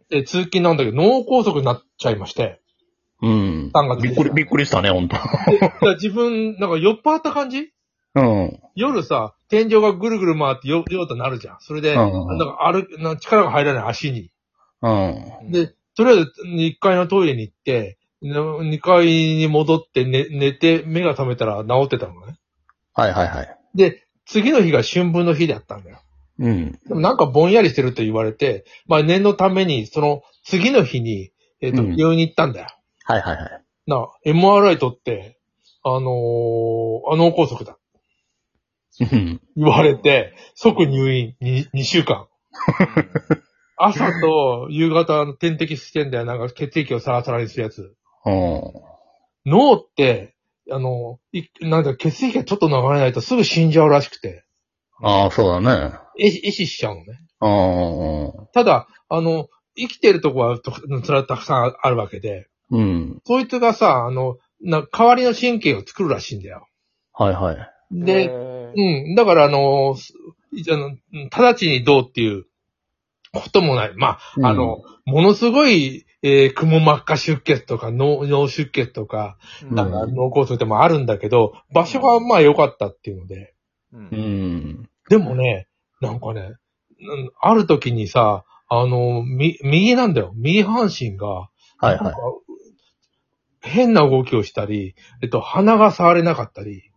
通勤なんだけど、脳梗塞になっちゃいまして。 うん。びっくりしたね、ほんと。 自分、なんか酔っ払った感じ？ うん。 夜さ、天井がぐるぐる回って酔うとなるじゃん。それで、なんか力が入らない足に。 うん。 で、とりあえず1階のトイレに行って、2階に戻って寝て、目が覚めたら治ってたのね。 はいはいはい。 で、次の日が春分の日だったんだよ。 うん。 でもなんかぼんやりしてると言われて、まあ念のために、その次の日に、病院に行ったんだよ。 はいはいはい。 MRI 取って、脳梗塞だ。言われて、即入院2週間。朝と夕方の点滴してんだよ。なんか血液をサラサラにするやつ。脳って、なんだ、血液がちょっと流れないとすぐ死んじゃうらしくて。 ああ、そうだね。 壊死しちゃうのね。ただ、生きてるとこはそれはたくさんあるわけで。 うん。 そいつがさ、代わりの神経を作るらしいんだよ。 はいはい。 で、だから直ちにどうっていうこともない。まあ、ものすごい、くも膜下出血とか脳出血とか、なんか脳梗塞でもあるんだけど、場所がまあ良かったっていうので。でもね、なんかね、ある時にさ、右なんだよ。右半身が、 はいはい。 なんか変な動きをしたり、鼻が触れなかったり、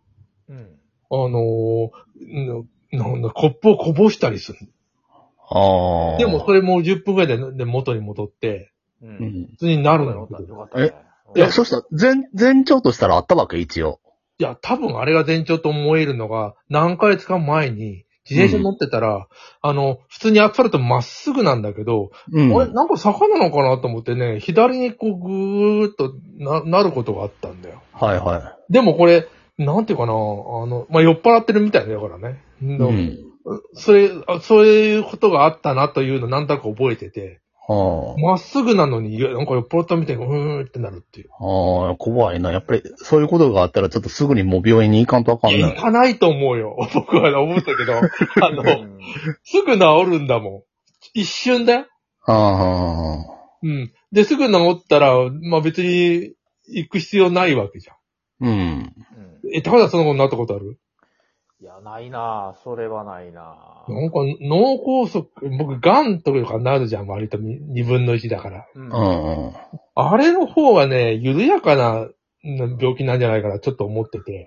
コップをこぼしたりする。でもそれも10分くらいで元に戻って、普通になるの。 そしたら、前兆としたらあったわけ、一応。 いや、多分あれが前兆と思えるのが、何ヶ月か前に、自転車乗ってたら、普通にアスファルトまっすぐなんだけど、あれ、なんか坂なのかなと思ってね、左にこうぐーっとなることがあったんだよ。 はいはい。 でもこれ、なんていうかな、まあ、酔っ払ってるみたいだからね。そういうことがあったなというのなんとなく覚えてて、まっすぐなのに、なんか酔っ払ったみたいに、ってなるっていう。 怖いな。やっぱり、そういうことがあったら、ちょっとすぐにもう病院に行かんとあかんね。 行かないと思うよ。僕は思ったけど、すぐ治るんだもん。一瞬だよ。で、すぐ治ったら、まあ別に行く必要ないわけじゃん。高田そのことになったことある？ いや、ないなぁ。それはないなぁ。 なんか、脳梗塞、僕、癌とかなるじゃん、割と2分の1だから。あれの方がね、緩やかな病気なんじゃないかな、ちょっと思ってて。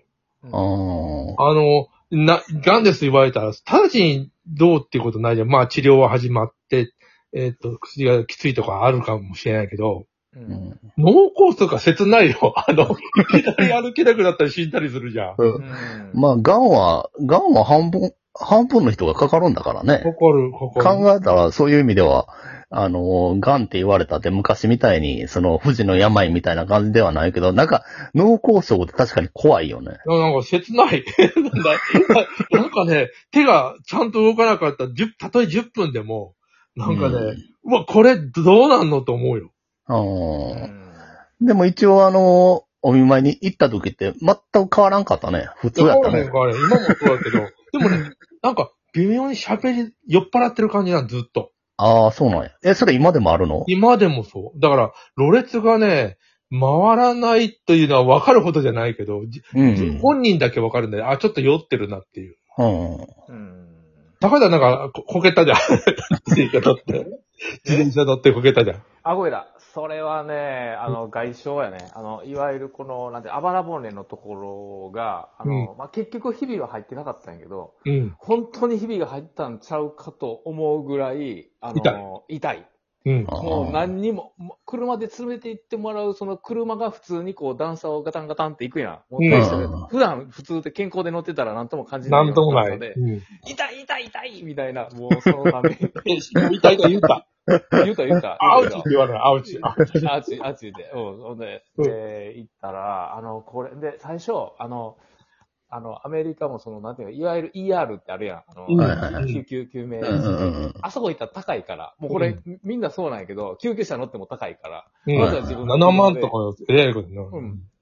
癌です言われたら、直ちにどうっていうことないじゃん。まあ、治療は始まって、薬がきついとかあるかもしれないけど、脳梗塞が切ないよ。いきなり歩けなくなったり死んだりするじゃん。 まあ、癌は半分の人がかかるんだからね。 かかる。 考えたら、そういう意味では、癌って言われたって昔みたいに、不治の病みたいな感じではないけど、なんか、脳梗塞って確かに怖いよね。 なんか切ない。なんかね、手がちゃんと動かなかったら、たとえ10分でも、なんかね、これどうなんのと思うよ。 でも一応お見舞いに行った時って全く変わらんかったね。普通やったね。 変わらへん。今もそうだけど、でもね、なんか微妙に酔っ払ってる感じなん、ずっと。 ああ、そうなんや。それ今でもあるの？ 今でもそう。だから、ろれつがね、回らないというのは分かるほどじゃないけど、本人だけ分かるんだよ。ちょっと酔ってるなっていう。高田なんか、こけたじゃん。自転車乗ってこけたじゃん。 ごめんだ。それはね、外傷やね。いわゆるあばら骨のところが、まあ、結局ひびは入ってなかったんやけど、本当にひびが入ったんちゃうかと思うぐらい、痛い。もう何にも、車で連れて行ってもらう、その車が普通にこう段差をガタンガタンって行くやん。普段普通で健康で乗ってたら何とも感じないような段差で。痛いみたいな、もうそのために。 痛いと言うた。 言うた。 アウチって言わない、アウチ。 アウチで。ほんで、行ったら、これ、で、最初、アメリカもなんていうの、いわゆる ER ってあるやん。救命室。あそこ行ったら高いから、もうこれ、みんなそうなんやけど、救急車乗っても高いから。 まずは自分の7万とかえらいことな。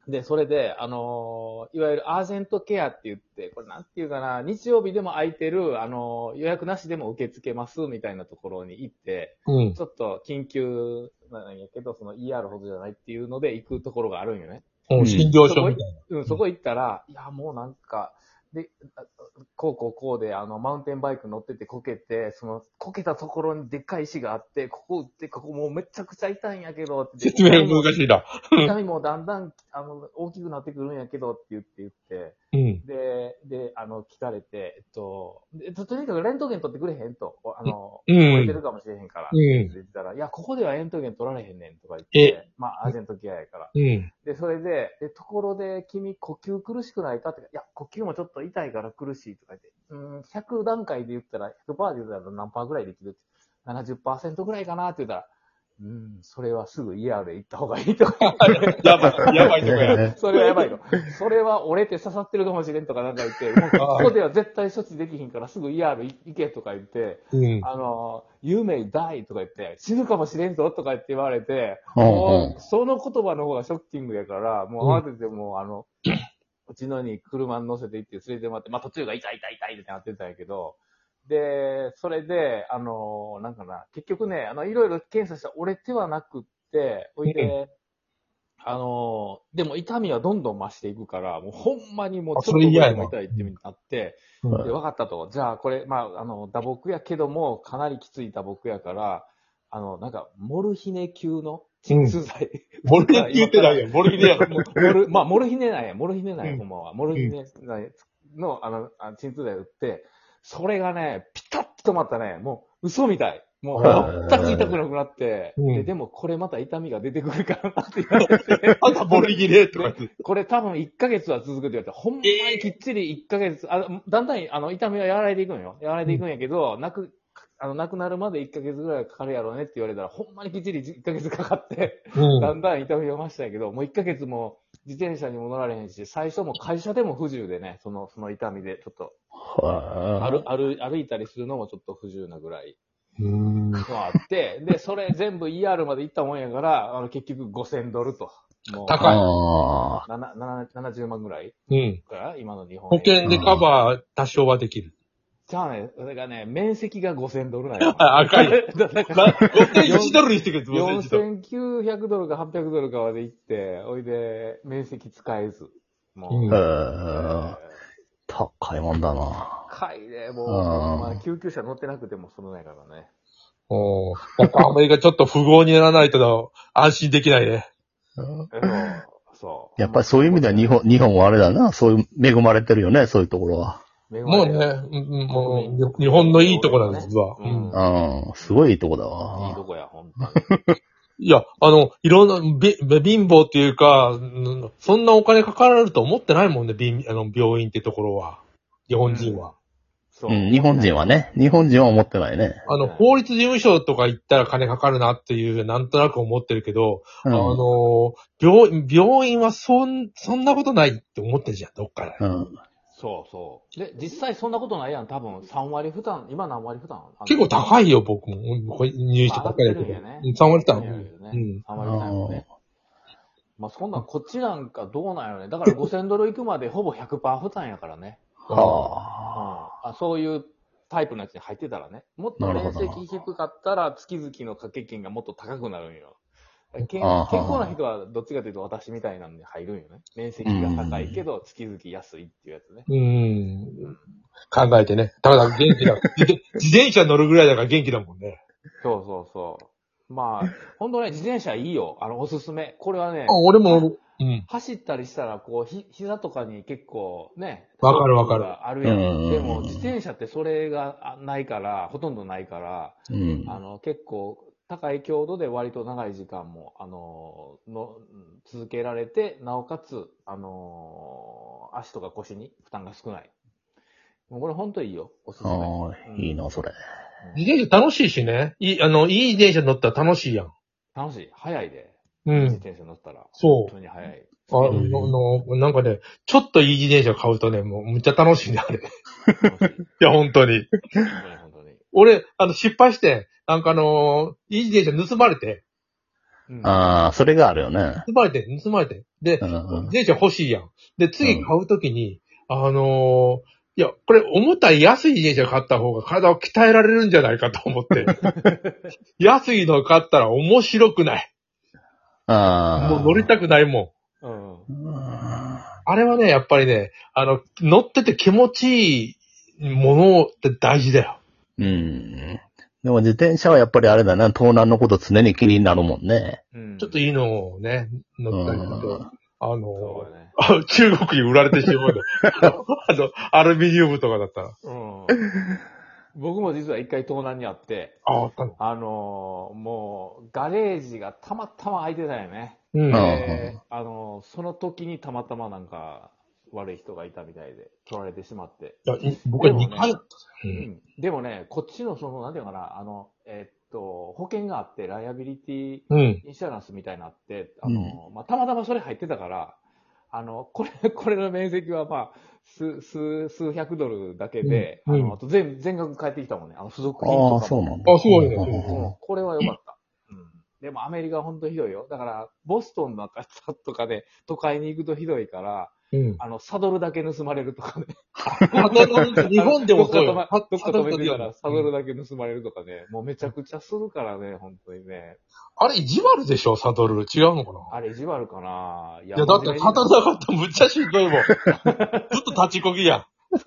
で、それで、いわゆるアージェントケアって言って、これなんていうかな、日曜日でも空いてる、予約なしでも受け付けます、みたいなところに行って、 うん。 ちょっと緊急なんやけど、その ER ほどじゃないっていうので行くところがあるんよね。 診療所みたいな。 そこ行ったら、いや、もうなんか、で、こうで、マウンテンバイク乗っててこけて、その、こけたところにでっかい石があって、ここ打って、ここもうめちゃくちゃ痛いんやけど、って。 説明が難しいな。 痛みもだんだん、大きくなってくるんやけど、って言って、 うん。 で、聞かれて、とにかくレントゲン取ってくれへんと、 うん。 折れてるかもしれへんから、 うん。 言ったら、いや、ここではレントゲン取られへんねんとか言って、まあ、アージェントケアやから。 うん。 で、それで、ところで、君、呼吸苦しくないかって、いや、呼吸もちょっと痛いから苦しいとか言って、100段階で言ったら、100% で言ったら何パーぐらいできるって、70% ぐらいかなって言ったら、それはすぐ ER で行った方がいいとか言って。 やばいとかや。 それはやばいと。それは折れて刺さってるかもしれんとかなんか言って、もうここでは絶対処置できひんからすぐ ER 行けとか言って、You may die とか言って、死ぬかもしれんぞとか言って言われて、もうその言葉の方がショッキングやから、もう慌ててもううちのに車に乗せて行って連れてもらって、まあ途中が痛いってなってたんやけど、で、それで、なんかな、結局ね、いろいろ検査したら折れてはなくって、おいで、でも痛みはどんどん増していくから、もうほんまにもうちょっと痛いってなって、で、分かったと。じゃあこれ、まあ、打撲やけども、かなりきつい打撲やから、なんか、モルヒネ級の鎮痛剤。 モルヒネ言ってないよ、モルヒネやから。 まあ、モルヒネなんや、ほんまは。モルヒネの、鎮痛剤売って、それがね、ピタッと止まったね、もう嘘みたい。もう全く痛くなくなって、でもこれまた痛みが出てくるからなって言われて。 またボルギレとかこれ多分1ヶ月は続くって言われて、ほんまにきっちり1ヶ月、だんだん痛みは和らいでいくんよ。和らいでいくんやけど、亡くなるまで1ヶ月ぐらいかかるやろうねって言われたら、ほんまにきっちり1ヶ月かかって、だんだん痛みが増したんやけど、もう1ヶ月も自転車にも乗られへんし、最初も会社でも不自由でね、その痛みでちょっと、歩いたりするのもちょっと不自由なぐらい。あって、で、それ全部 ER まで行ったもんやから、結局$5000と。もう高い。 70万ぐらいから今の日本。 保険でカバー多少はできる。 じゃあね、それがね、面積が$5000なんや。 赤い。$5000にしてくれ、 $4900か$800かまで行って、おいで、面積使えず。もう。 高いもんだな。 高いね、もう、まあ、救急車乗ってなくてもそのないからね。 やっぱアメリカちょっと富豪にならないと安心できないね。 そう。 やっぱりそういう意味では日本はあれだな。そういう恵まれてるよね、そういうところは。 もうね、もう、日本のいいとこなんです、実は。 すごいいいとこだわ。 いいとこや、ほんとに。 いや、いろんな、貧乏っていうか、そんなお金かかられると思ってないもんね、病院ってところは。日本人は。 日本人はね。日本人は思ってないね。 法律事務所とか行ったら金かかるなっていう、なんとなく思ってるけど、病院はそんなことないって思ってるじゃん、どっから。 そう。で、実際そんなことないやん。多分3割負担、今何割負担結構高いよ、僕も。入院してばっかりだけど。3割負担。 3割負担よね。まあそんなん、こっちなんかどうなんやろね。だから$5000行くまでほぼ 100% 負担やからね。そういうタイプのやつに入ってたらね。もっと面積低かったら月々の掛け金がもっと高くなるんよ。健康な人はどっちかというと私みたいなんで入るんよね。面積が高いけど月々安いっていうやつね。 考えてね。ただ元気だ。自転車乗るぐらいだから元気だもんね。 そう。まあ、ほんとね、自転車いいよ。おすすめ。これはね。 俺も、 走ったりしたら、こう、膝とかに結構ね。 わかる。 あるやん。でも、自転車ってそれがないから、ほとんどないから、結構、高い強度で割と長い時間も、続けられて、なおかつ、足とか腰に負担が少ない。もうこれほんといいよ。おすすめ。 いいな、それ。 自転車楽しいしね。いい自転車乗ったら楽しいやん。 楽しい。早いで。自転車乗ったら。 そう。 本当に早い。 なんかね、ちょっといい自転車買うとね、もうむっちゃ楽しいね、あれ。いや、本当に。俺、失敗して、なんかいい自転車盗まれて。 ああ、それがあるよね。 盗まれて。で、自転車欲しいやん。で、次買うときに、いや、これ重たい安い自転車買った方が体を鍛えられるんじゃないかと思って。安いの買ったら面白くない。もう乗りたくないもん。あれはね、やっぱりね、乗ってて気持ちいいものって大事だよ。 でも自転車はやっぱりあれだな、盗難のこと常に気になるもんね。 ちょっといいのをね、乗ったりすると、中国に売られてしまうの。アルミニウムとかだったら。 僕も実は一回盗難にあって、もう、ガレージがたまたま空いてたよね。その時にたまたまなんか、悪い人がいたみたいで、取られてしまって。 いや、僕は2回だった。 でもね、こっちのなんていうかな、保険があって、ライアビリティインシュランスみたいになって、たまたまそれ入ってたから、これの面積はまあ、数百ドルだけで、あと全額返ってきたもんね。付属品とかも。 そうなんだ。 すごいね。 これは良かった。でもアメリカは本当ひどいよ。だから、ボストンのとかで都会に行くとひどいから、サドルだけ盗まれるとかね。 日本でもそうよ。 どっか止めてたらサドルだけ盗まれるとかね。もうめちゃくちゃするからね、本当にね。 あれ、意地悪でしょ、サドル。違うのかな。 あれ、意地悪かな。 いや、だって立たなかったらむっちゃしんどいもん。ずっと立ちこぎや。 そう。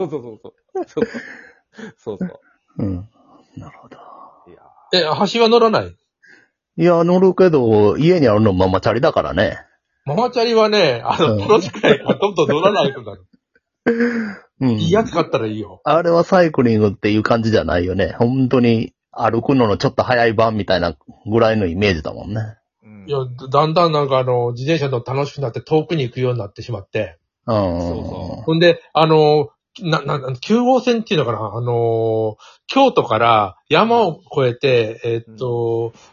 なるほど。 橋は乗らない？ いや、乗るけど、家にあるのママチャリだからね。 ママチャリはね、楽しくないからどんどん乗らないとなる。いいやつ買ったらいいよ。 あれはサイクリングっていう感じじゃないよね。本当に歩くののちょっと早い版みたいなぐらいのイメージだもんね。 いや、だんだんなんか自転車の楽しくなって遠くに行くようになってしまって。ほんで、9号線っていうのかな、京都から山を越えて、